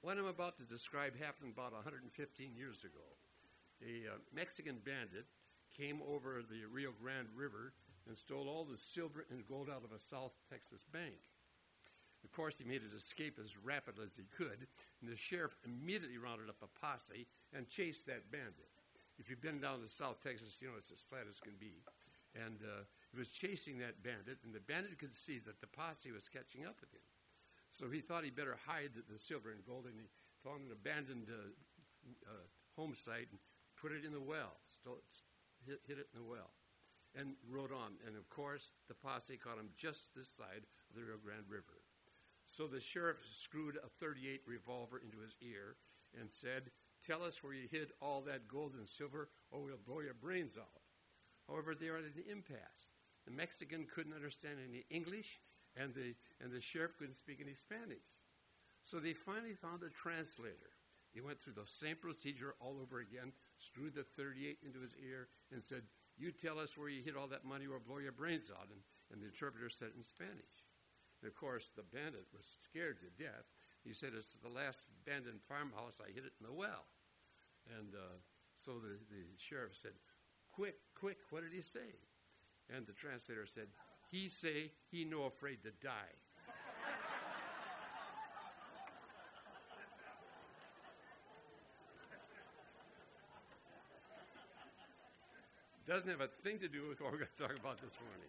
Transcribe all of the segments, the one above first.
What I'm about to describe happened about 115 years ago. A Mexican bandit came over the Rio Grande River and stole all the silver and gold out of a South Texas bank. Of course, he made his escape as rapidly as he could, and the sheriff immediately rounded up a posse and chased that bandit. If you've been down to South Texas, you know it's as flat as can be. And he was chasing that bandit, and the bandit could see that the posse was catching up with him. So he thought he'd better hide the silver and gold, and he found an abandoned home site and put it in the well, hid it in the well, and rode on. And, of course, the posse caught him just this side of the Rio Grande River. So the sheriff screwed a .38 revolver into his ear and said, "Tell us where you hid all that gold and silver, or we'll blow your brains out." However, they were at an impasse. The Mexican couldn't understand any English, and the sheriff couldn't speak any Spanish. So they finally found a translator. He went through the same procedure all over again, screwed the .38 into his ear, and said, "You tell us where you hid all that money, or we'll blow your brains out." And the interpreter said it in Spanish. And of course, the bandit was scared to death. He said, "It's the last abandoned farmhouse. I hid it in the well." And so the sheriff said, quick, what did he say?" And the translator said, "He say he no afraid to die." Doesn't have a thing to do with what we're going to talk about this morning.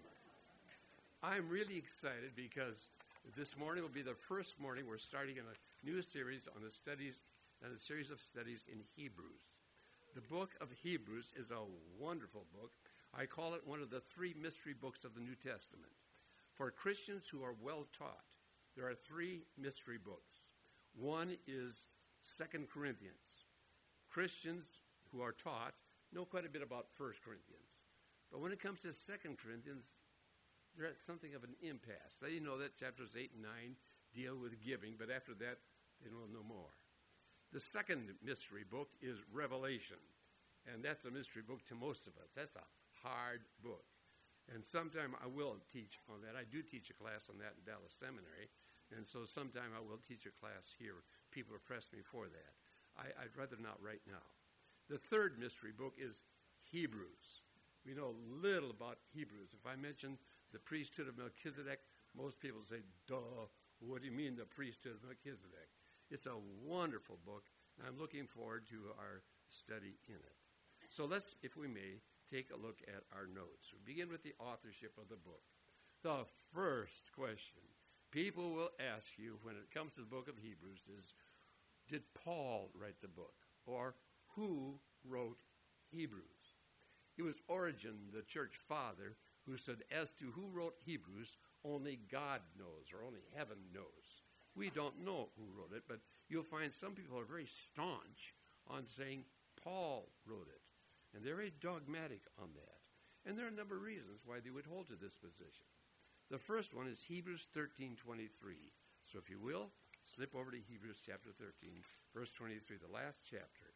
I'm really excited because this morning will be the first morning we're starting in a new series on a series of studies in Hebrews. The book of Hebrews is a wonderful book. I call it one of the three mystery books of the New Testament. For Christians who are well taught, there are three mystery books. One is 2 Corinthians. Christians who are taught know quite a bit about 1 Corinthians. But when it comes to 2 Corinthians, they're at something of an impasse. They know that chapters 8 and 9 deal with giving, but after that, they don't know more. The second mystery book is Revelation, and that's a mystery book to most of us. That's a hard book. And sometime I will teach on that. I do teach a class on that in Dallas Seminary, and so sometime I will teach a class here. People have pressed me for that. I'd rather not right now. The third mystery book is Hebrews. We know little about Hebrews. If I mention the priesthood of Melchizedek, most people say, "Duh, what do you mean the priesthood of Melchizedek?" It's a wonderful book, and I'm looking forward to our study in it. So let's, if we may, take a look at our notes. We begin with the authorship of the book. The first question people will ask you when it comes to the book of Hebrews is, did Paul write the book? Or who wrote Hebrews? It was Origen, the church father, who said, as to who wrote Hebrews, only God knows, or only heaven knows. We don't know who wrote it, but you'll find some people are very staunch on saying Paul wrote it. And they're very dogmatic on that. And there are a number of reasons why they would hold to this position. The first one is Hebrews 13:23. So if you will, slip over to Hebrews chapter 13, verse 23, the last chapter.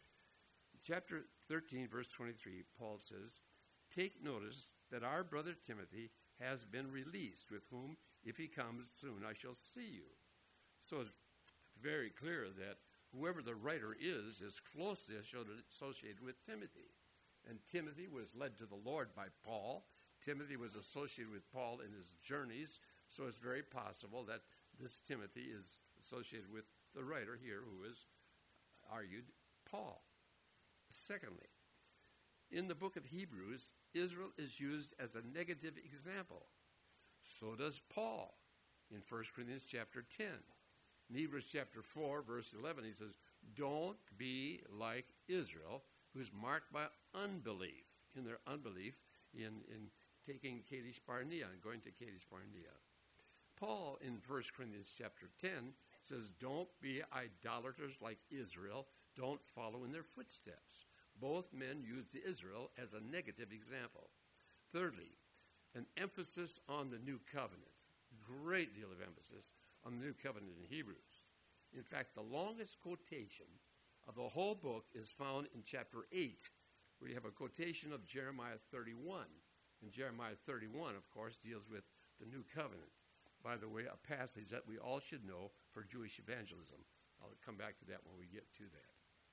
Chapter 13, verse 23, Paul says, "Take notice that our brother Timothy has been released, with whom, if he comes soon, I shall see you." So it's very clear that whoever the writer is closely associated with Timothy. And Timothy was led to the Lord by Paul. Timothy was associated with Paul in his journeys, so it's very possible that this Timothy is associated with the writer here, who is argued Paul. Secondly, in the book of Hebrews, Israel is used as a negative example. So does Paul in 1 Corinthians chapter 10. In Hebrews chapter 4, verse 11, he says, "Don't be like Israel, who's marked by unbelief," in their unbelief in taking Kadesh Barnea and going to Kadesh Barnea. Paul in 1 Corinthians chapter 10 says, "Don't be idolaters like Israel. Don't follow in their footsteps." Both men used Israel as a negative example. Thirdly, an emphasis on the new covenant. Great deal of emphasis on the new covenant in Hebrews. In fact, the longest quotation of the whole book is found in chapter 8, where you have a quotation of Jeremiah 31. And Jeremiah 31, of course, deals with the new covenant. By the way, a passage that we all should know for Jewish evangelism. I'll come back to that when we get to that.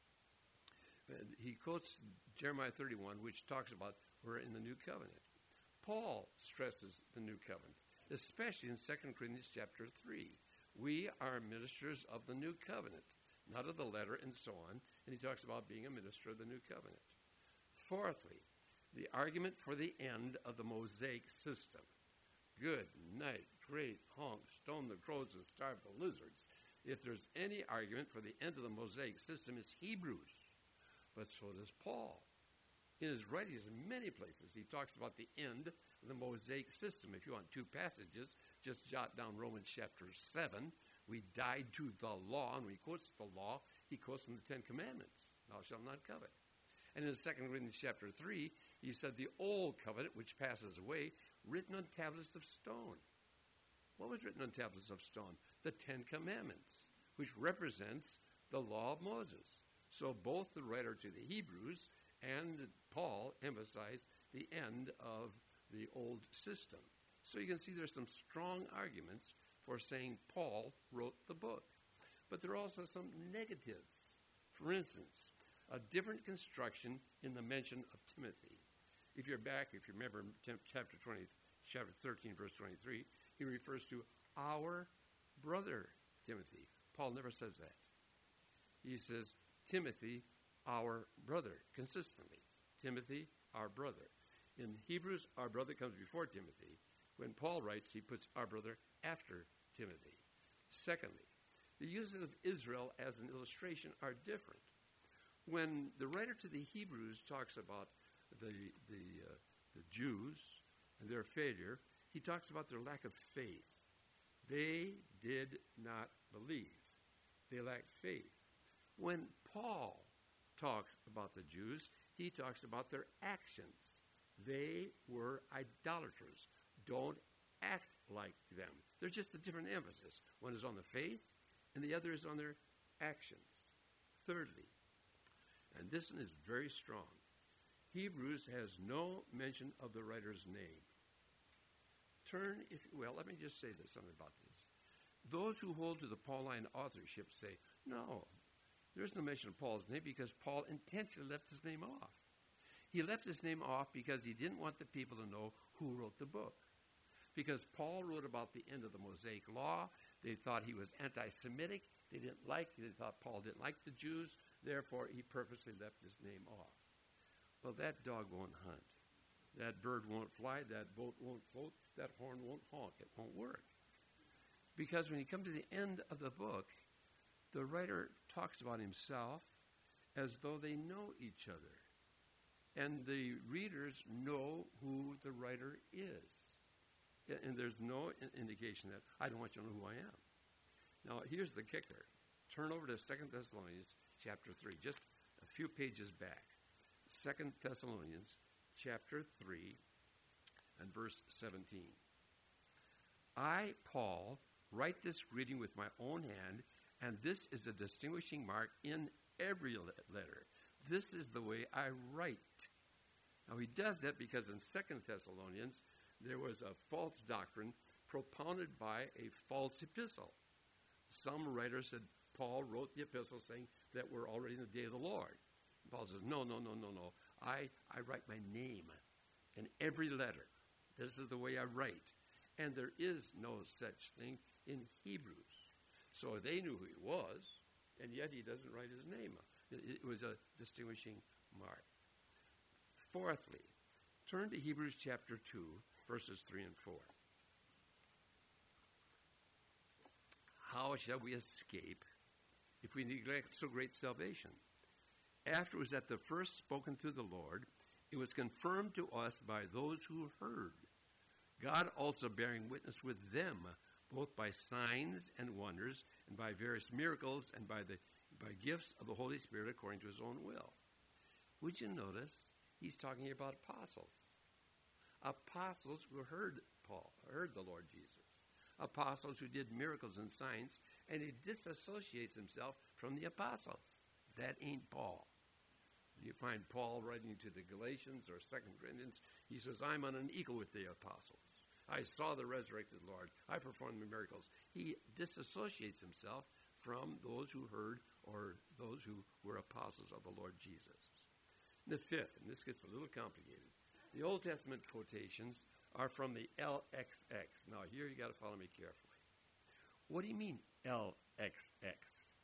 He quotes Jeremiah 31, which talks about we're in the new covenant. Paul stresses the new covenant, especially in 2 Corinthians chapter 3. We are ministers of the new covenant, not of the letter, and so on. And he talks about being a minister of the new covenant. Fourthly, the argument for the end of the Mosaic system. Good night, great honk, stone the crows and starve the lizards. If there's any argument for the end of the Mosaic system, it's Hebrews. But so does Paul. In his writings, in many places, he talks about the end of the Mosaic system. If you want two passages, just jot down Romans chapter 7. We died to the law, and when he quotes the law, he quotes from the Ten Commandments. Thou shalt not covet. And in 2 Corinthians chapter 3, he said the old covenant, which passes away, written on tablets of stone. What was written on tablets of stone? The Ten Commandments, which represents the law of Moses. So both the writer to the Hebrews and Paul emphasize the end of the old system. So you can see there's some strong arguments for saying Paul wrote the book. But there are also some negatives. For instance, a different construction in the mention of Timothy. If you remember chapter 13, verse 23, he refers to our brother Timothy. Paul never says that. He says, Timothy, our brother, consistently. Timothy, our brother. In Hebrews, our brother comes before Timothy. When Paul writes, he puts our brother after Timothy. Secondly, the uses of Israel as an illustration are different. When the writer to the Hebrews talks about the Jews and their failure, he talks about their lack of faith. They did not believe. They lacked faith. When Paul talks about the Jews, he talks about their actions. They were idolaters. Don't act like them. There's just a different emphasis. One is on the faith, and the other is on their actions. Thirdly, and this one is very strong, Hebrews has no mention of the writer's name. Let me just say something about this. Those who hold to the Pauline authorship say, no, there's no mention of Paul's name because Paul intentionally left his name off. He left his name off because he didn't want the people to know who wrote the book. Because Paul wrote about the end of the Mosaic law. They thought he was anti-Semitic. They thought Paul didn't like the Jews. Therefore, he purposely left his name off. Well, that dog won't hunt. That bird won't fly. That boat won't float. That horn won't honk. It won't work. Because when you come to the end of the book, the writer talks about himself as though they know each other. And the readers know who the writer is. And there's no indication that I don't want you to know who I am. Now, here's the kicker. Turn over to 2 Thessalonians chapter 3, just a few pages back. 2 Thessalonians chapter 3 and verse 17. I, Paul, write this greeting with my own hand, and this is a distinguishing mark in every letter. This is the way I write. Now, he does that because in 2 Thessalonians, there was a false doctrine propounded by a false epistle. Some writers said Paul wrote the epistle saying that we're already in the day of the Lord. Paul says, no. I write my name in every letter. This is the way I write. And there is no such thing in Hebrews. So they knew who he was, and yet he doesn't write his name. It was a distinguishing mark. Fourthly, turn to Hebrews chapter 2, verses 3 and 4. How shall we escape if we neglect so great salvation? After it was at the first spoken to the Lord, it was confirmed to us by those who heard, God also bearing witness with them, both by signs and wonders, and by various miracles, and by gifts of the Holy Spirit according to his own will. Would you notice he's talking about apostles? Apostles who heard the Lord Jesus. Apostles who did miracles and signs, and he disassociates himself from the apostles. That ain't Paul. You find Paul writing to the Galatians or 2 Corinthians, he says, I'm unequal with the apostles. I saw the resurrected Lord. I performed the miracles. He disassociates himself from those who heard or those who were apostles of the Lord Jesus. The fifth, and this gets a little complicated, the Old Testament quotations are from the LXX. Now, here you got to follow me carefully. What do you mean LXX?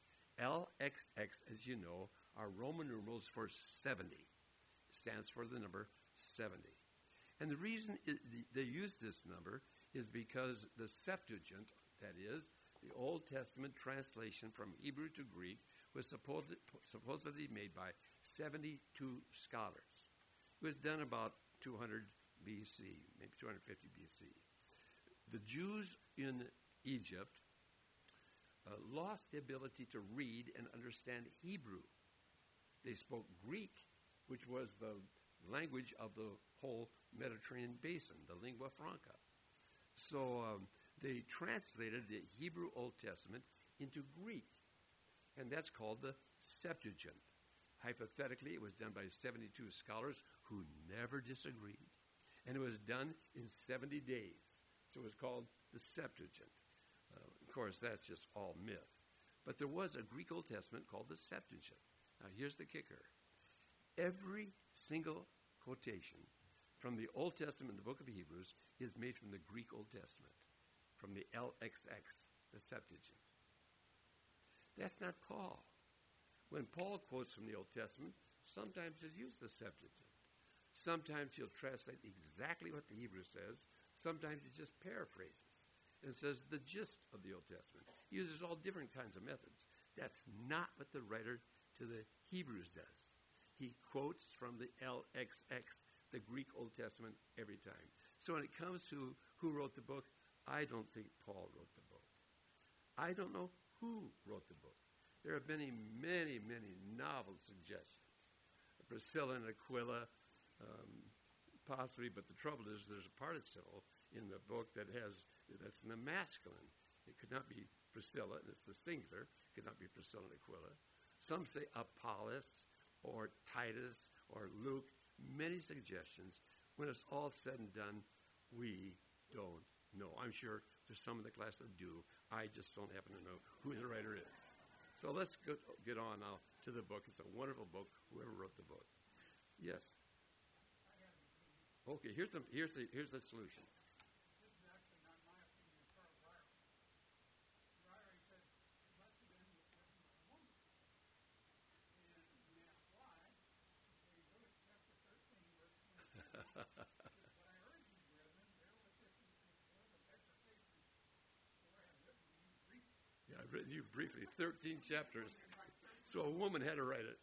LXX, as you know, are Roman numerals for 70. It stands for the number 70. And the reason they use this number is because the Septuagint, that is, the Old Testament translation from Hebrew to Greek, was supposedly made by 72 scholars. It was done about 200 BC, maybe 250 BC. The Jews in Egypt lost the ability to read and understand Hebrew. They spoke Greek, which was the language of the whole Mediterranean basin, the lingua franca. So they translated the Hebrew Old Testament into Greek, and that's called the Septuagint. Hypothetically, it was done by 72 scholars who never disagreed, and it was done in 70 days. So it was called the Septuagint. Of course, that's just all myth. But there was a Greek Old Testament called the Septuagint. Now, here's the kicker. Every single quotation from the Old Testament in the book of Hebrews is made from the Greek Old Testament, from the LXX, the Septuagint. That's not Paul. When Paul quotes from the Old Testament, sometimes he'll use the Septuagint. Sometimes he'll translate exactly what the Hebrew says. Sometimes he just paraphrases and says the gist of the Old Testament. He uses all different kinds of methods. That's not what the writer to the Hebrews does. He quotes from the LXX, the Greek Old Testament, every time. So when it comes to who wrote the book, I don't think Paul wrote the book. I don't know who wrote the book. There have been many, many novel suggestions. Priscilla and Aquila, possibly, but the trouble is there's a participle in the book that's in the masculine. It could not be Priscilla, and it's the singular. It could not be Priscilla and Aquila. Some say Apollos or Titus or Luke. Many suggestions. When it's all said and done, we don't know. I'm sure there's some in the class that do. I just don't happen to know who the writer is. So let's get on now to the book. It's a wonderful book, whoever wrote the book. Yes. Okay, here's the solution. This is actually not my opinion, Karl Reier. Reier, he said, it must have been written by a woman. And you ask why, he said, you go to chapter 13, verse 22. But I urge you, brethren, bear with this word of exhortation, for I have written to you briefly. Yeah, I've written you briefly, 13 chapters. So a woman had to write it.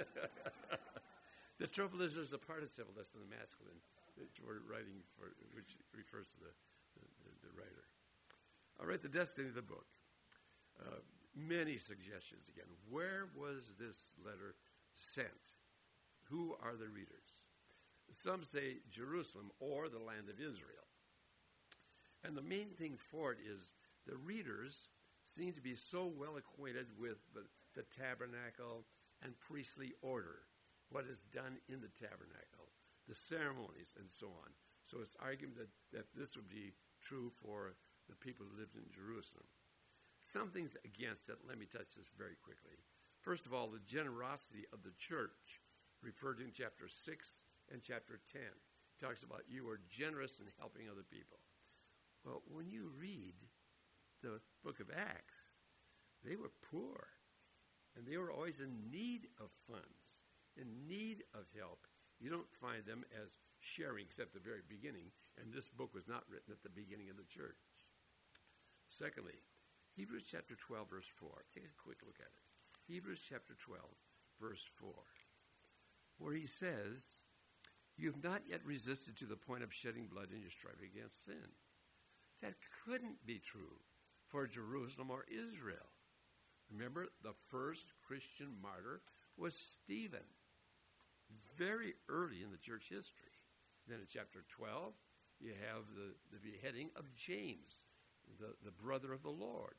The trouble is there's a participle that's in the masculine that we're writing for, which refers to the writer. All right, the destiny of the book. Many suggestions again. Where was this letter sent? Who are the readers? Some say Jerusalem or the land of Israel. And the main thing for it is the readers seem to be so well acquainted with the tabernacle and priestly order, what is done in the tabernacle, the ceremonies, and so on. So it's argued that this would be true for the people who lived in Jerusalem. Some things against it, let me touch this very quickly. First of all, the generosity of the church, referred to in chapter 6 and chapter 10. It talks about you are generous in helping other people. Well, when you read the book of Acts, they were poor, and they were always in need of funds, in need of help. You don't find them as sharing except the very beginning, and this book was not written at the beginning of the church. Secondly, Hebrews chapter 12, verse 4. Take a quick look at it. Hebrews chapter 12, verse 4, where he says, "You've not yet resisted to the point of shedding blood in your striving against sin." That couldn't be true for Jerusalem or Israel. Remember, the first Christian martyr was Stephen, very early in the church history. Then in chapter 12, you have the beheading of James, the brother of the Lord.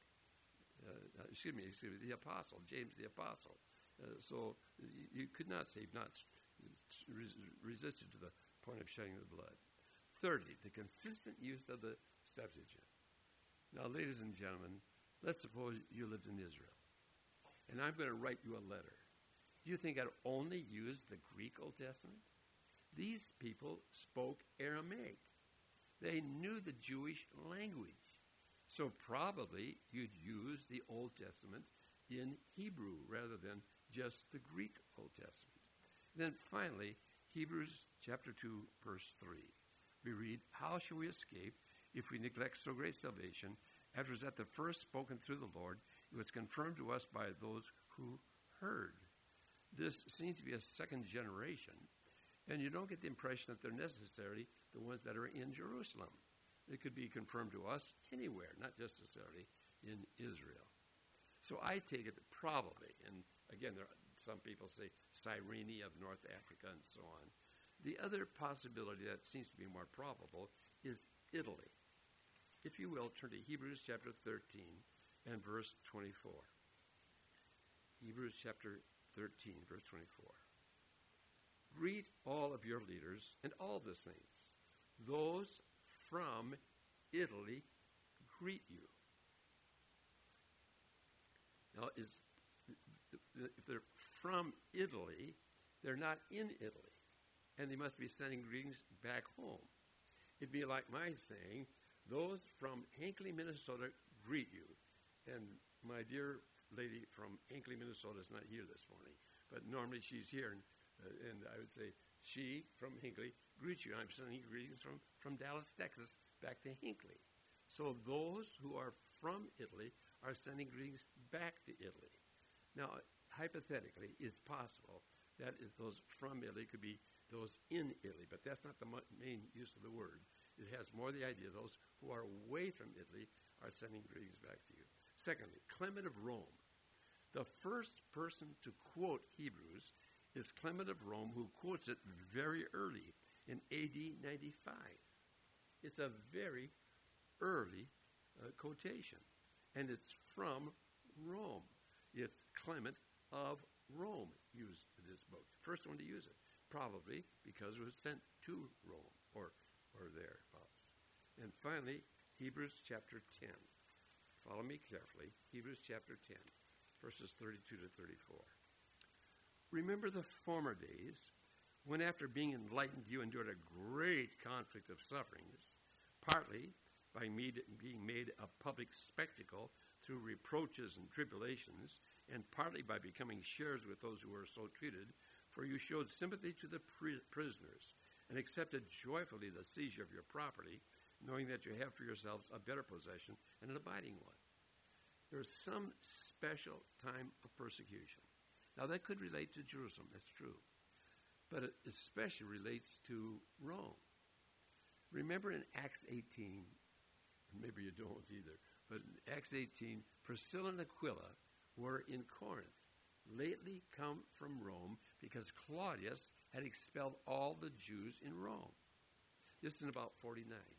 The apostle, James the apostle. So you could not say you've not resisted to the point of shedding the blood. Thirdly, the consistent use of the Septuagint. Now, ladies and gentlemen, let's suppose you lived in Israel. and I'm going to write you a letter. Do you think I'd only use the Greek Old Testament? These people spoke Aramaic. They knew the Jewish language. So probably you'd use the Old Testament in Hebrew rather than just the Greek Old Testament. Then finally, Hebrews chapter 2, verse 3. We read, "How shall we escape if we neglect so great salvation? After it was at the first spoken through the Lord, it was confirmed to us by those who heard." This seems to be a second generation, and you don't get the impression that they're necessarily the ones that are in Jerusalem. It could be confirmed to us anywhere, not necessarily in Israel. So I take it that probably, and again, there are some people say Cyrene of North Africa and so on. The other possibility that seems to be more probable is Italy. If you will, turn to Hebrews chapter 13 and verse 24. Hebrews chapter 13, verse 24. "Greet all of your leaders and all the saints. Those from Italy greet you." Now, if they're from Italy, they're not in Italy, and they must be sending greetings back home. It'd be like my saying, "Those from Hinckley, Minnesota greet you." And my dear lady from Hinckley, Minnesota is not here this morning, but normally she's here, and I would say, "She from Hinckley greets you." I'm sending greetings from Dallas, Texas, back to Hinckley. So those who are from Italy are sending greetings back to Italy. Now, hypothetically, it's possible that those from Italy could be those in Italy, but that's not the main use of the word. It has more the idea those who are away from Italy are sending greetings back to you. Secondly, Clement of Rome. The first person to quote Hebrews is Clement of Rome, who quotes it very early in AD 95. It's a very early quotation, and it's from Rome. It's Clement of Rome used this book. First one to use it, probably because it was sent to Rome or thereabouts. And finally, Hebrews chapter 10. Follow me carefully. Hebrews chapter 10, verses 32 to 34. "Remember the former days, when after being enlightened you endured a great conflict of sufferings, partly by being made a public spectacle through reproaches and tribulations, and partly by becoming sharers with those who were so treated, for you showed sympathy to the prisoners, and accepted joyfully the seizure of your property, knowing that you have for yourselves a better possession and an abiding one." There is some special time of persecution. Now, that could relate to Jerusalem, that's true, but it especially relates to Rome. Remember in Acts 18, maybe you don't either, but in Acts 18, Priscilla and Aquila were in Corinth, lately come from Rome, because Claudius had expelled all the Jews in Rome. This is in about 49.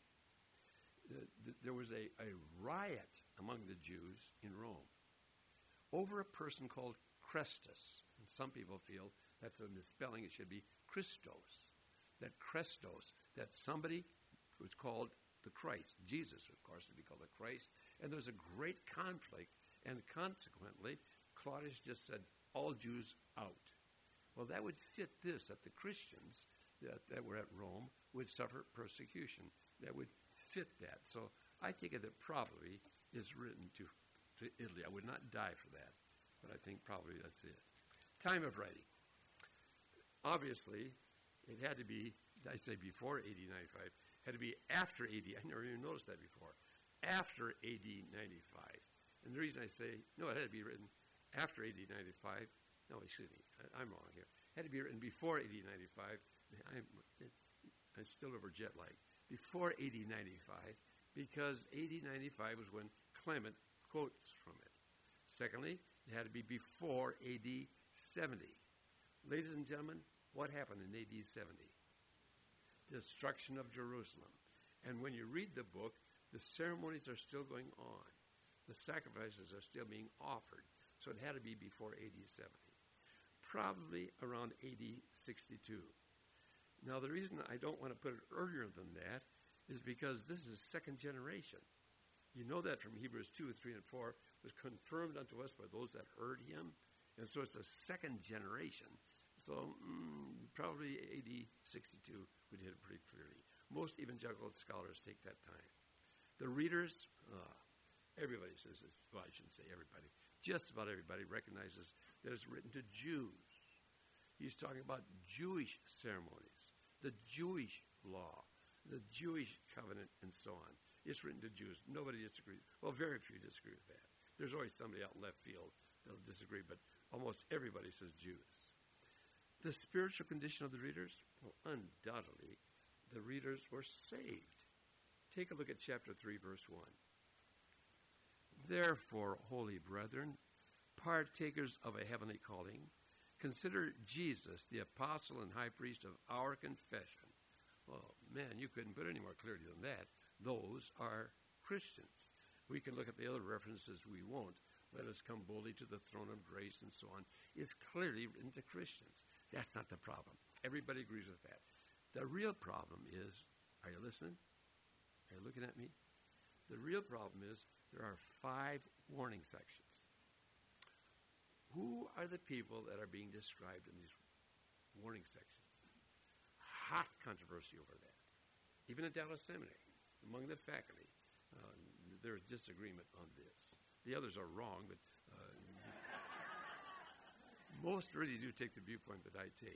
There was a riot among the Jews in Rome over a person called Chrestus. And some people feel that's a misspelling. It should be Christos. That somebody was called the Christ. Jesus, of course, would be called the Christ. And there was a great conflict, and consequently, Claudius just said, "All Jews out." Well, that would fit this, that the Christians that were at Rome would suffer persecution. That would fit that. So I take it that probably is written to Italy. I would not die for that, but I think probably that's it. Time of writing. Obviously, it had to be, I say before AD 95, had to be after AD. I never even noticed that before. After AD 95. And the reason I say, no, it had to be written after AD 95. No, excuse me, I'm wrong here. It had to be written before AD 95. I'm still over jet lag. Before AD 95, because AD 95 was when Clement quotes from it. Secondly, it had to be before AD 70. Ladies and gentlemen, what happened in AD 70? Destruction of Jerusalem. And when you read the book, the ceremonies are still going on. The sacrifices are still being offered. So it had to be before AD 70. Probably around AD 62. Now, the reason I don't want to put it earlier than that is because this is second generation. You know that from Hebrews 2, 3, and 4, was confirmed unto us by those that heard him. And so it's a second generation. So probably AD 62 would hit it pretty clearly. Most evangelical scholars take that time. The readers, everybody says it. Well, I shouldn't say everybody. Just about everybody recognizes that it's written to Jews. He's talking about Jewish ceremonies, the Jewish law, the Jewish covenant, and so on. It's written to Jews. Nobody disagrees. Well, very few disagree with that. There's always somebody out in left field that'll disagree, but almost everybody says Jews. The spiritual condition of the readers? Well, undoubtedly, the readers were saved. Take a look at chapter 3, verse 1. Therefore, holy brethren, partakers of a heavenly calling, consider Jesus, the apostle and high priest of our confession. Well, man, you couldn't put it any more clearly than that. Those are Christians. We can look at the other references. We won't. Let us come boldly to the throne of grace and so on. Is clearly written to Christians. That's not the problem. Everybody agrees with that. The real problem is, are you listening? Are you looking at me? The real problem is there are 5 warning sections. Who are the people that are being described in these warning sections? Hot controversy over that. Even at Dallas Seminary, among the faculty, there's disagreement on this. The others are wrong, but most really do take the viewpoint that I take.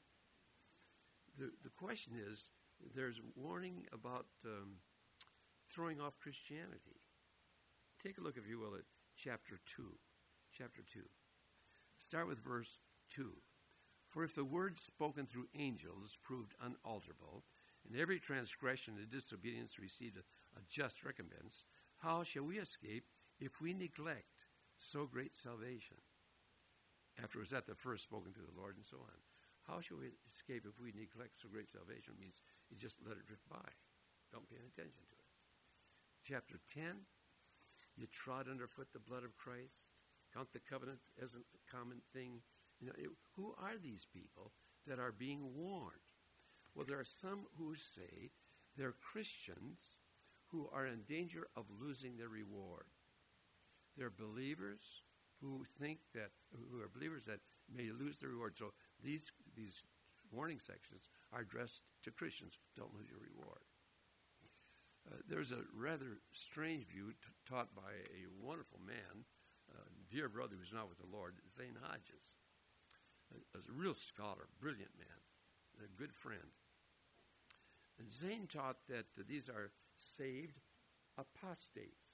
The question is, there's warning about throwing off Christianity. Take a look, if you will, at chapter 2. Chapter 2. Start with verse 2. For if the word spoken through angels proved unalterable, and every transgression and disobedience received a just recompense, how shall we escape if we neglect so great salvation? After it was at the first spoken through the Lord and so on. How shall we escape if we neglect so great salvation? It means you just let it drift by. Don't pay any attention to it. Chapter 10, you trod underfoot the blood of Christ. Count the covenant as a common thing. You know, who are these people that are being warned? Well, there are some who say they're Christians who are in danger of losing their reward. They're believers who are believers that may lose their reward. So these warning sections are addressed to Christians. Don't lose your reward. There's a rather strange view taught by a wonderful man, dear brother who's now with the Lord, Zane Hodges. A real scholar, brilliant man, a good friend. And Zane taught that these are saved apostates.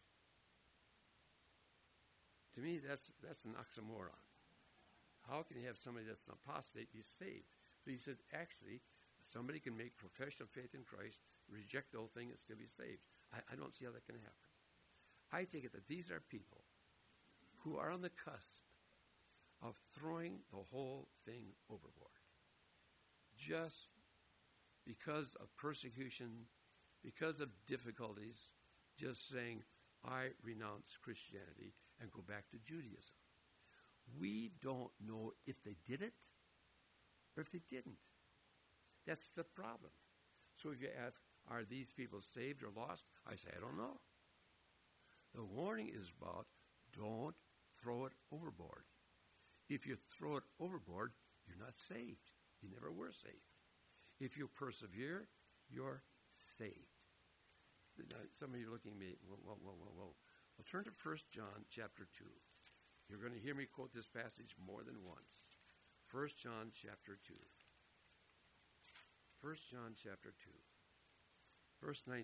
To me, that's an oxymoron. How can you have somebody that's an apostate be saved? So he said, actually, somebody can make profession of faith in Christ, reject the whole thing, and still be saved. I don't see how that can happen. I take it that these are people who are on the cusp of throwing the whole thing overboard. Just because of persecution, because of difficulties, just saying, I renounce Christianity and go back to Judaism. We don't know if they did it or if they didn't. That's the problem. So if you ask, are these people saved or lost? I say, I don't know. The warning is about don't throw it overboard. If you throw it overboard, you're not saved. You never were saved. If you persevere, you're saved. Now, some of you are looking at me, well, turn to 1 John chapter 2. You're going to hear me quote this passage more than once. 1 John chapter 2. 1 John chapter 2. Verse 19.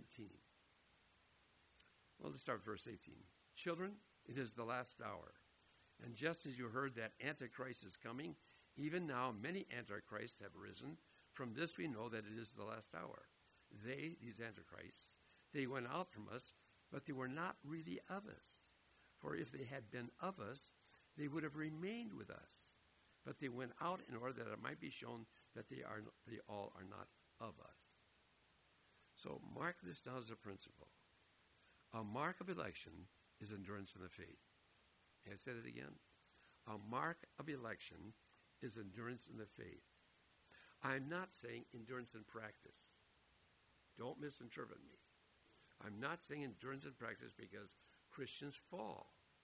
Well, let's start with verse 18. Children, it is the last hour. And just as you heard that Antichrist is coming, even now many Antichrists have risen. From this we know that it is the last hour. These Antichrists, they went out from us, but they were not really of us. For if they had been of us, they would have remained with us. But they went out in order that it might be shown that they all are not of us. So mark this down as a principle. A mark of election is endurance in the faith. Can I say that again? A mark of election is endurance in the faith. I'm not saying endurance in practice. Don't misinterpret me. I'm not saying endurance in practice because Christians fall.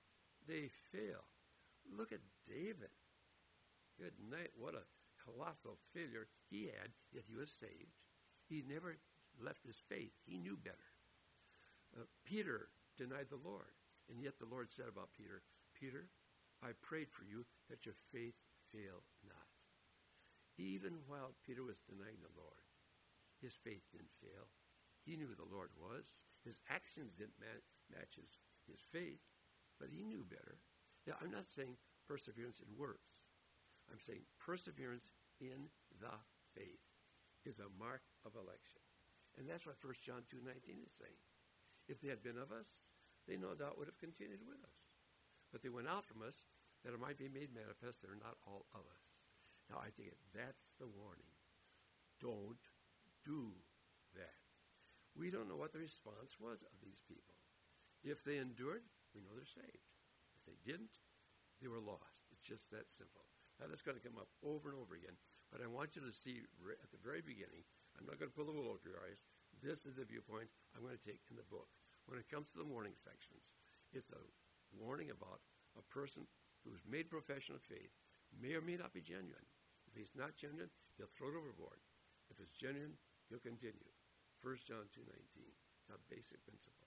they fail. Look at David. Good night. What a colossal failure he had, yet he was saved. He never left his faith. He knew better. Peter denied the Lord, and yet the Lord said about Peter, Peter, I prayed for you that your faith fail not. Even while Peter was denying the Lord, his faith didn't fail. He knew who the Lord was. His actions didn't match his faith, but he knew better. Now, I'm not saying perseverance in works. I'm saying perseverance in the faith is a mark of election. And that's what 1 John 2:19 is saying. If they had been of us, they no doubt would have continued with us. But they went out from us that it might be made manifest they're not all of us. Now, I think that's the warning. Don't do that. We don't know what the response was of these people. If they endured, we know they're saved. If they didn't, they were lost. It's just that simple. Now, that's going to come up over and over again. But I want you to see at the very beginning, I'm not going to pull the wool over your eyes. This is the viewpoint I'm going to take in the book. When it comes to the warning sections, it's a warning about a person who's made profession of faith, may or may not be genuine. If he's not genuine, he'll throw it overboard. If it's genuine, he'll continue. 1 John 2:19. It's a basic principle.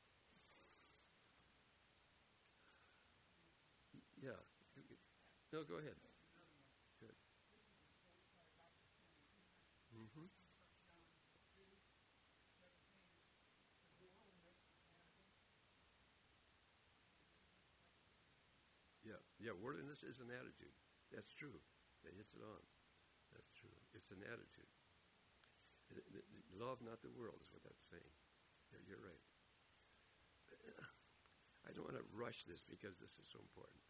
Yeah. No, go ahead. Good. Mm-hmm. Yeah, worldliness is an attitude. That's true. That hits it on. That's true. It's an attitude. Love not the world is what that's saying. You're right. I don't want to rush this because this is so important.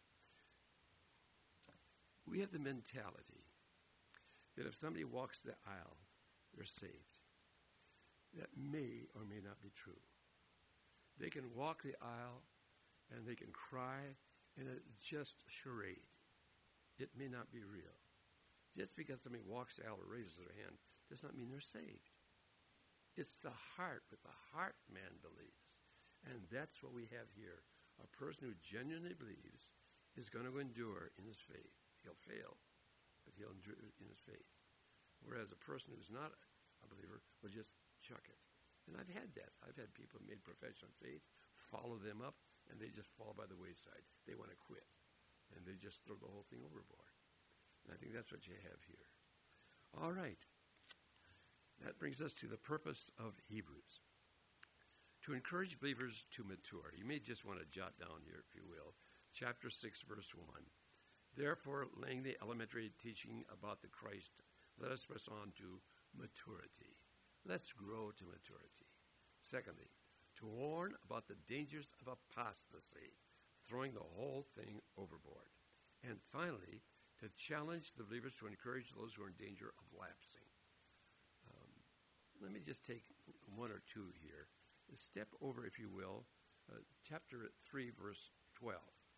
We have the mentality that if somebody walks the aisle, they're saved. That may or may not be true. They can walk the aisle and they can cry, and it's just a charade. It may not be real. Just because somebody walks the aisle or raises their hand does not mean they're saved. It's the heart. With the heart, man believes. And that's what we have here. A person who genuinely believes is going to endure in his faith. He'll fail, but he'll endure in his faith. Whereas a person who's not a believer will just chuck it. And I've had that. I've had people who made profession of faith, follow them up, and they just fall by the wayside. They want to quit. And they just throw the whole thing overboard. And I think that's what you have here. All right. That brings us to the purpose of Hebrews. To encourage believers to mature. You may just want to jot down here, if you will. Chapter 6, verse 1. Therefore, laying the elementary teaching about the Christ, let us press on to maturity. Let's grow to maturity. Secondly, to warn about the dangers of apostasy, throwing the whole thing overboard. And finally, to challenge the believers to encourage those who are in danger of lapsing. Let me just take one or two here. Step over, if you will, chapter 3, verse 12.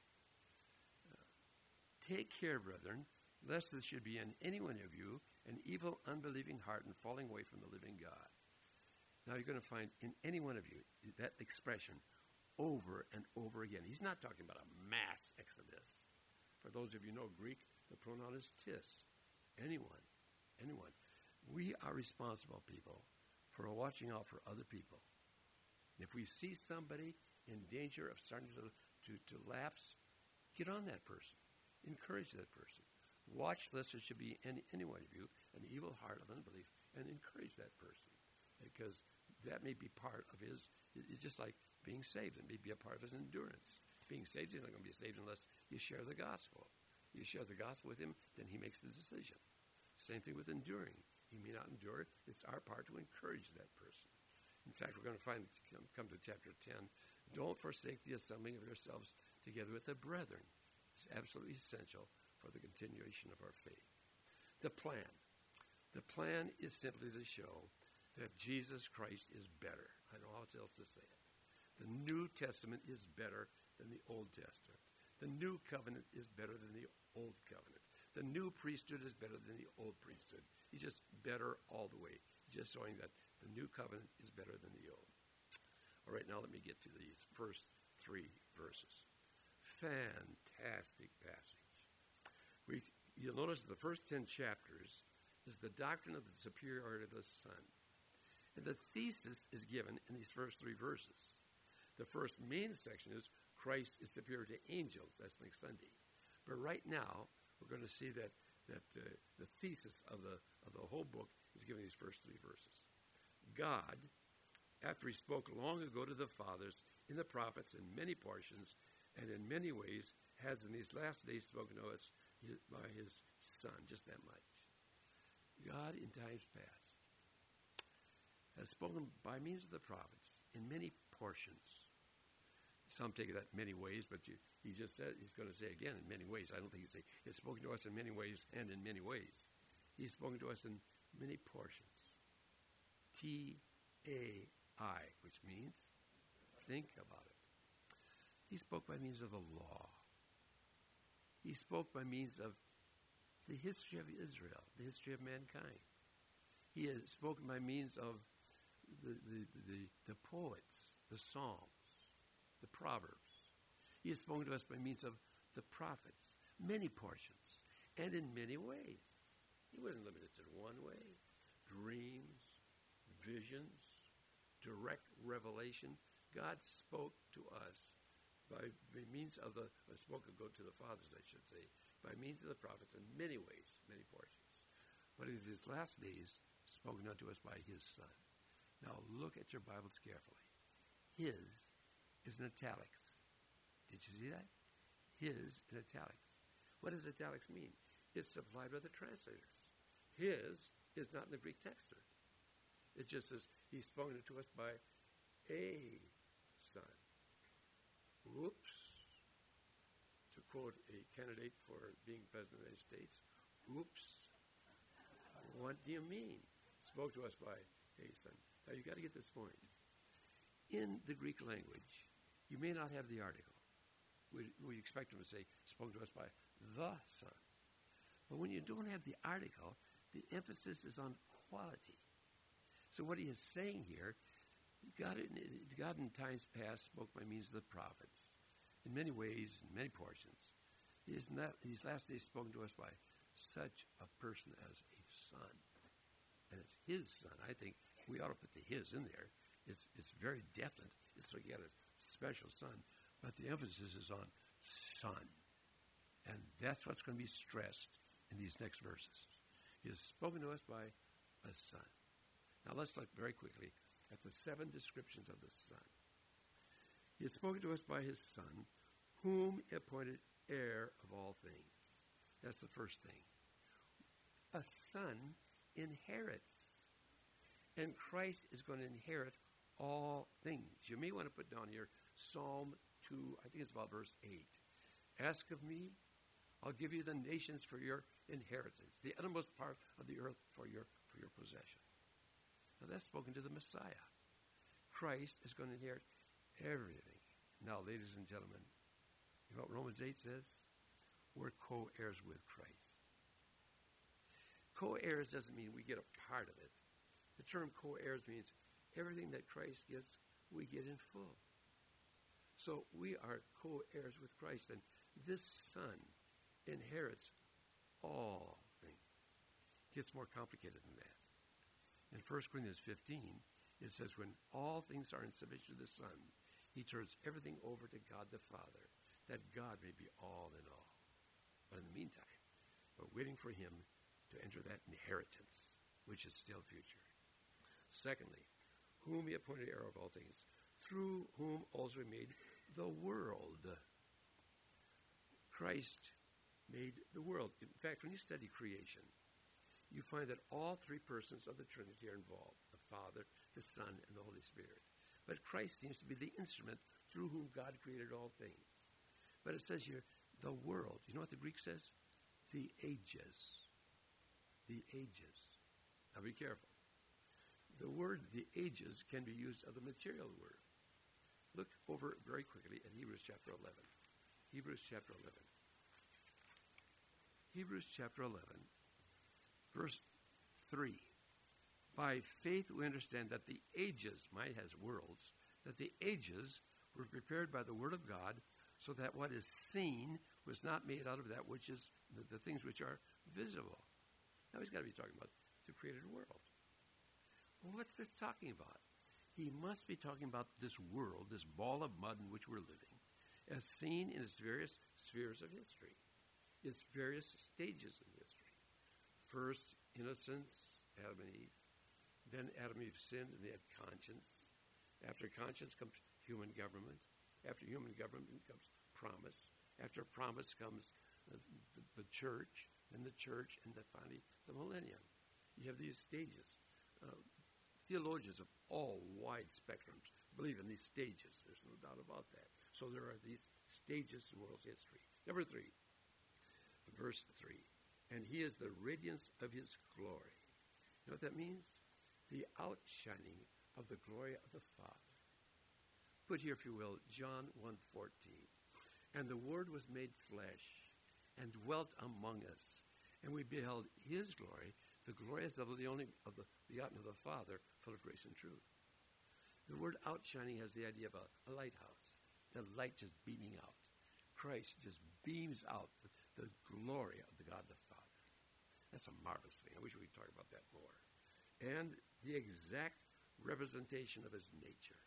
Take care, brethren, lest there should be in any one of you an evil, unbelieving heart and falling away from the living God. Now you're going to find in any one of you that expression over and over again. He's not talking about a mass exodus. For those of you who know Greek, the pronoun is tis. Anyone. We are responsible people for watching out for other people. If we see somebody in danger of starting to lapse, get on that person. Encourage that person. Watch lest there should be in any one of you an evil heart of unbelief, and encourage that person. Because that may be part of his, it's just like being saved. It may be a part of his endurance. Being saved, he's not going to be saved unless you share the gospel. You share the gospel with him, then he makes the decision. Same thing with enduring. He may not endure. It's our part to encourage that person. In fact, we're going to come to chapter 10. Don't forsake the assembling of yourselves together with the brethren. It's absolutely essential for the continuation of our faith. The plan. The plan is simply to show that Jesus Christ is better. I don't know how else to say it. The New Testament is better than the Old Testament. The New Covenant is better than the Old Covenant. The new priesthood is better than the old priesthood. He's just better all the way. Just showing that the new covenant is better than the old. All right, now let me get to these first three verses. fantastic passage. You'll notice the first 10 chapters is the doctrine of the superiority of the Son. And the thesis is given in these first 3 verses. The first main section is Christ is superior to angels. That's next Sunday. But right now, we're going to see that the thesis of the whole book is given in these first 3 verses. God, after he spoke long ago to the fathers in the prophets in many portions and in many ways, has in these last days spoken to us by his Son, just that much. God in times past has spoken by means of the prophets in many portions. Some take that many ways, but he just said, he's going to say again in many ways. I don't think he'd say, he's spoken to us in many ways and in many ways. He's spoken to us in many portions. T-A-I, which means think about it. He spoke by means of the law. He spoke by means of the history of Israel, the history of mankind. He has spoken by means of the poets, the Psalms, the Proverbs. He has spoken to us by means of the prophets, many portions, and in many ways. He wasn't limited to one way. Dreams, visions, direct revelation. God spoke to us by means of spoke to the fathers, I should say, by means of the prophets in many ways, many portions. But in his last days, spoken unto us by his Son. Now look at your Bibles carefully. His is in italics. Did you see that? His in italics. What does italics mean? It's supplied by the translators. His is not in the Greek text. It just says he's spoken to us by a Son. Whoops. To quote a candidate for being President of the United States, oops. What do you mean? Spoke to us by a Son. Now you've got to get this point. In the Greek language, you may not have the article. We expect him to say, spoke to us by the Son. But when you don't have the article, the emphasis is on quality. So what he is saying here, God in times past spoke by means of the prophets. In many ways, in many portions. These last days spoken to us by such a person as a Son. And it's his Son. I think we ought to put the his in there. It's very definite. It's like you got a special Son. But the emphasis is on Son. And that's what's going to be stressed in these next verses. He has spoken to us by a Son. Now let's look very quickly at the 7 descriptions of the Son. He has spoken to us by his Son, whom he appointed heir of all things. That's the first thing. A son inherits. And Christ is going to inherit all things. You may want to put down here Psalm 2, I think it's about verse 8. Ask of me, I'll give you the nations for your inheritance, the uttermost part of the earth for your possession. Now that's spoken to the Messiah. Christ is going to inherit everything. Now, ladies and gentlemen, you know what Romans 8 says? We're co-heirs with Christ. Co-heirs doesn't mean we get a part of it. The term co-heirs means everything that Christ gets, we get in full. So we are co-heirs with Christ, and this Son inherits all things. It gets more complicated than that. In 1 Corinthians 15, it says, when all things are in submission to the Son, he turns everything over to God the Father, that God may be all in all. But in the meantime, we're waiting for him to enter that inheritance, which is still future. Secondly, whom he appointed heir of all things, through whom also he made the world. Christ made the world. In fact, when you study creation, you find that all 3 persons of the Trinity are involved, the Father, the Son, and the Holy Spirit. But Christ seems to be the instrument through whom God created all things. But it says here, the world. You know what the Greek says? The ages. The ages. Now be careful. The word, the ages, can be used of the material word. Look over very quickly at Hebrews chapter 11. Hebrews chapter 11. Hebrews chapter 11, verse 3. By faith we understand that the ages, mine has worlds, that the ages were prepared by the word of God, so that what is seen was not made out of that which is the things which are visible. Now he's got to be talking about the created world. Well, what's this talking about? He must be talking about this world, this ball of mud in which we're living, as seen in its various spheres of history, its various stages in history. First, innocence, Adam and Eve. Then Adam and Eve sinned and they had conscience. After conscience comes human government. After human government comes promise. After promise comes the church, and then finally the millennium. You have these stages. Theologians of all wide spectrums believe in these stages. There's no doubt about that. So there are these stages in world history. Number 3, verse 3. And he is the radiance of his glory. You know what that means? The outshining of the glory of the Father. Put here, if you will, John 1:14. And the Word was made flesh and dwelt among us. And we beheld his glory, the glory as of the only of the begotten of the Father, full of grace and truth. The word outshining has the idea of a lighthouse. The light just beaming out. Christ just beams out the glory of the God the Father. That's a marvelous thing. I wish we could talk about that more. And the exact representation of his nature.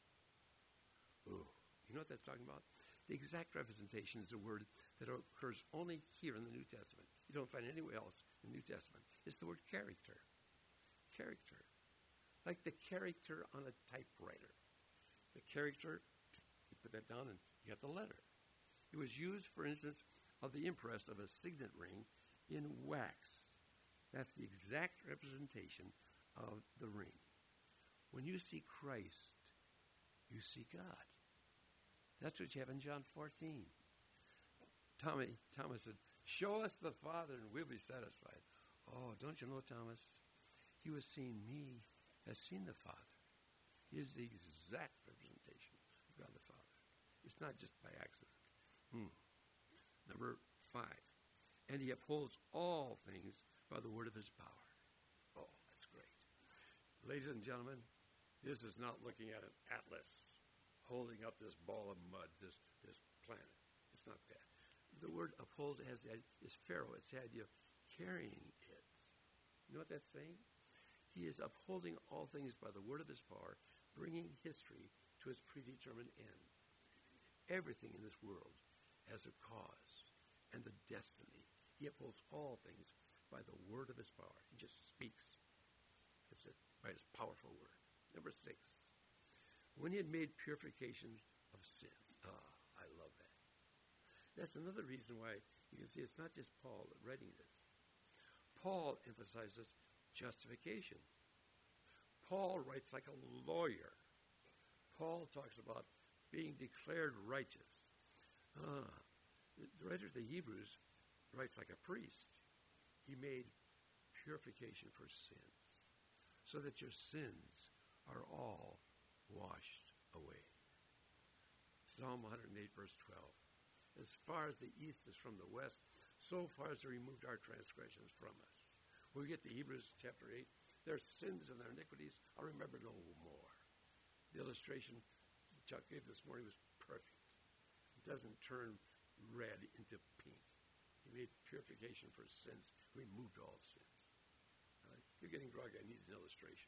Ooh, you know what that's talking about? The exact representation is a word that occurs only here in the New Testament. You don't find it anywhere else in the New Testament. It's the word character. Character. Like the character on a typewriter. The character, you put that down and you get the letter. It was used, for instance, of the impress of a signet ring in wax. That's the exact representation of the ring. When you see Christ, you see God. That's what you have in John 14. Thomas said, show us the Father and we'll be satisfied. Oh, don't you know, Thomas? He who has seen me has seen the Father. He is the exact representation of God the Father. It's not just by accident. Number 5. And he upholds all things by the word of his power. Oh, that's great. Ladies and gentlemen, this is not looking at an atlas holding up this ball of mud, this planet. It's not that. The word uphold is pharaoh. It's the idea of carrying it. You know what that's saying? He is upholding all things by the word of his power, bringing history to its predetermined end. Everything in this world has a cause and a destiny. He upholds all things by the word of his power. He just speaks. That's it, by his powerful word. Number 6. When he had made purification of sin. I love that. That's another reason why you can see it's not just Paul writing this. Paul emphasizes justification. Paul writes like a lawyer. Paul talks about being declared righteous. The writer of the Hebrews writes like a priest. He made purification for sins so that your sins are all washed away. Psalm 108, verse 12. As far as the east is from the west, so far as they removed our transgressions from us. When we get to Hebrews chapter 8, their sins and their iniquities are remembered no more. The illustration Chuck gave this morning was perfect. It doesn't turn red into pink. He made purification for sins, removed all sins. You're getting drunk, I need an illustration.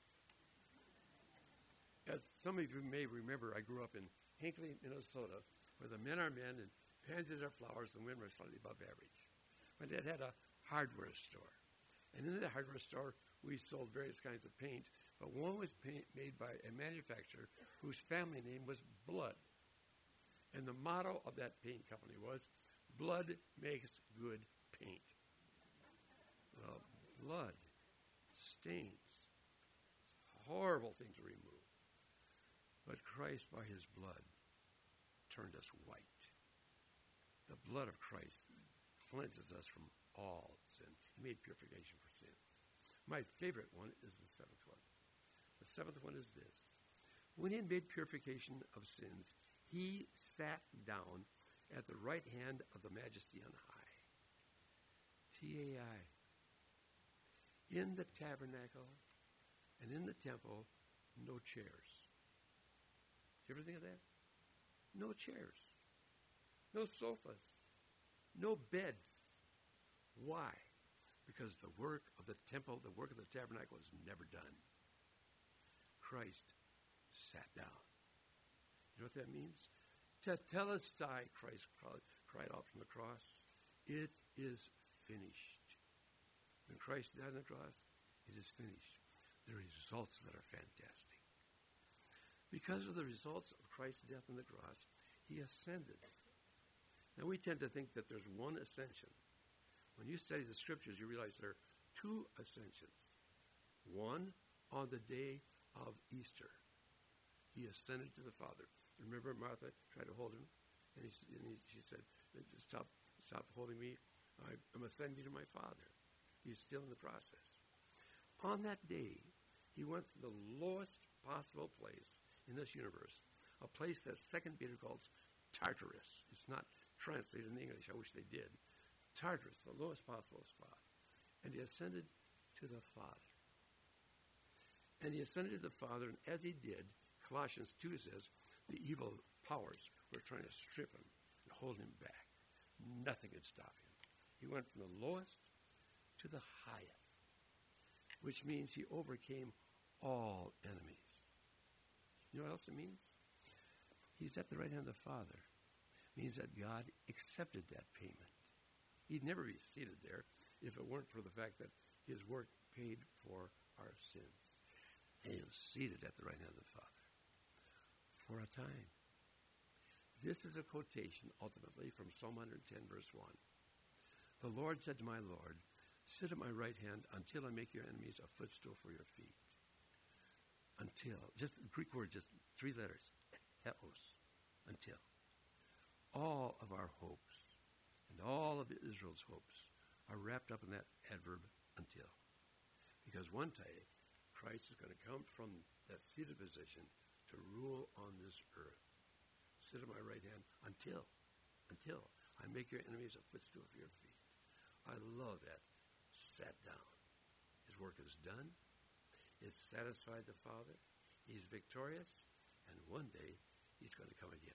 As some of you may remember, I grew up in Hinckley, Minnesota, where the men are men and pansies are flowers and women are slightly above average. My dad had a hardware store. And in the hardware store, we sold various kinds of paint, but one was made by a manufacturer whose family name was Blood. And the motto of that paint company was, blood makes good paint. Well, blood stains. Horrible thing to remove. But Christ, by his blood, turned us white. The blood of Christ cleanses us from all sin. He made purification for sins. My favorite one is the 7th one. The 7th one is this. When he had made purification of sins, he sat down at the right hand of the Majesty on high. T-A-I. In the tabernacle and in the temple, no chairs. Did you ever think of that? No chairs. no sofas, no beds. Why? Because the work of the temple, the work of the tabernacle is never done. Christ sat down. You know what that means? Tetelestai, Christ cried out from the cross. It is finished. When Christ died on the cross, it is finished. The results that are fantastic. Because of the results of Christ's death on the cross, he ascended. Now we tend to think that there's one ascension. When you study the scriptures, you realize there are two ascensions. One on the day of Easter. He ascended to the Father. Remember Martha tried to hold him? And she said, stop holding me. I'm ascending to my Father. He's still in the process. On that day, he went to the lowest possible place in this universe, a place that 2 Peter calls Tartarus. It's not translated in English. I wish they did. Tartarus, the lowest possible spot. And he ascended to the Father. And he ascended to the Father, and as he did, Colossians 2 says, the evil powers were trying to strip him and hold him back. Nothing could stop him. He went from the lowest to the highest, which means he overcame all enemies. You know what else it means? He's at the right hand of the Father. It means that God accepted that payment. He'd never be seated there if it weren't for the fact that his work paid for our sins. And he was seated at the right hand of the Father for a time. This is a quotation, ultimately, from Psalm 110, verse 1. The Lord said to my Lord, sit at my right hand until I make your enemies a footstool for your feet. Until. Just the Greek word, just 3 letters. Theos. Until. All of our hopes and all of Israel's hopes are wrapped up in that adverb, until. Because one day, Christ is going to come from that seated position to rule on this earth. Sit at my right hand until I make your enemies a footstool for your feet. I love that. Sat down. His work is done. It's satisfied the Father. He's victorious. And one day, he's going to come again.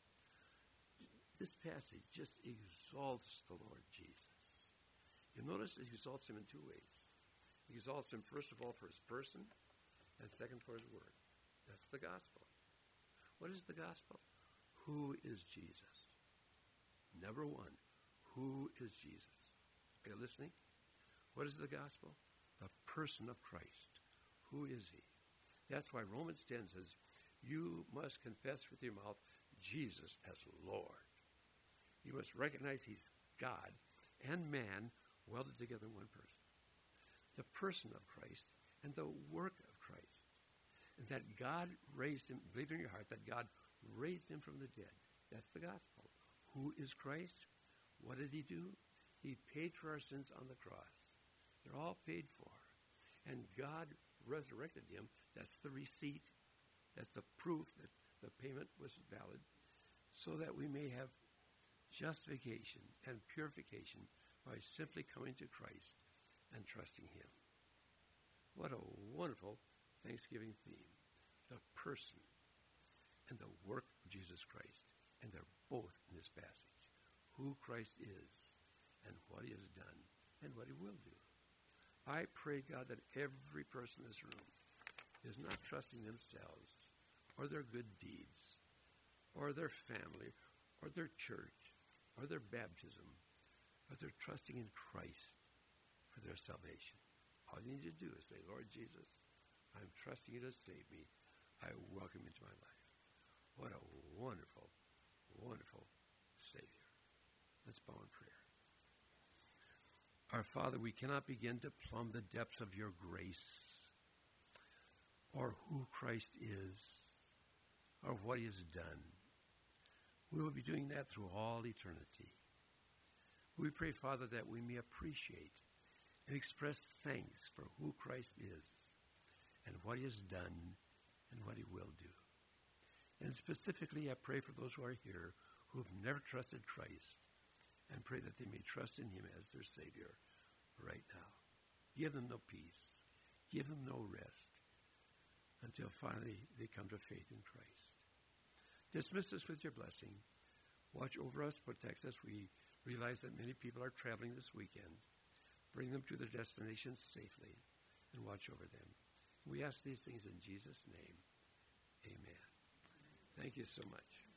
This passage just exalts the Lord Jesus. You'll notice it exalts him in 2 ways. It exalts him, first of all, for his person, and second, for his word. That's the gospel. What is the gospel? Who is Jesus? Number 1, who is Jesus? Are you listening? What is the gospel? The person of Christ. Who is he? That's why Romans 10 says, you must confess with your mouth Jesus as Lord. You must recognize he's God and man welded together in one person. The person of Christ and the work of Christ. And that God raised him, believe in your heart, that God raised him from the dead. That's the gospel. Who is Christ? What did he do? He paid for our sins on the cross. They're all paid for. And God resurrected him. That's the receipt. That's the proof that the payment was valid, so that we may have justification and purification by simply coming to Christ and trusting him. What a wonderful Thanksgiving theme. The person and the work of Jesus Christ. And they're both in this passage. Who Christ is and what he has done and what he will do. I pray, God, that every person in this room is not trusting themselves or their good deeds or their family or their church or their baptism, but they're trusting in Christ for their salvation. All you need to do is say, Lord Jesus, I'm trusting you to save me. I welcome you into my life. What a wonderful, wonderful Savior. Let's bow in prayer. Our Father, we cannot begin to plumb the depths of your grace or who Christ is or what he has done. We will be doing that through all eternity. We pray, Father, that we may appreciate and express thanks for who Christ is and what he has done and what he will do. And specifically, I pray for those who are here who have never trusted Christ, and pray that they may trust in him as their Savior right now. Give them no peace. Give them no rest until finally they come to faith in Christ. Dismiss us with your blessing. Watch over us, protect us. We realize that many people are traveling this weekend. Bring them to their destinations safely and watch over them. We ask these things in Jesus' name. Amen. Thank you so much.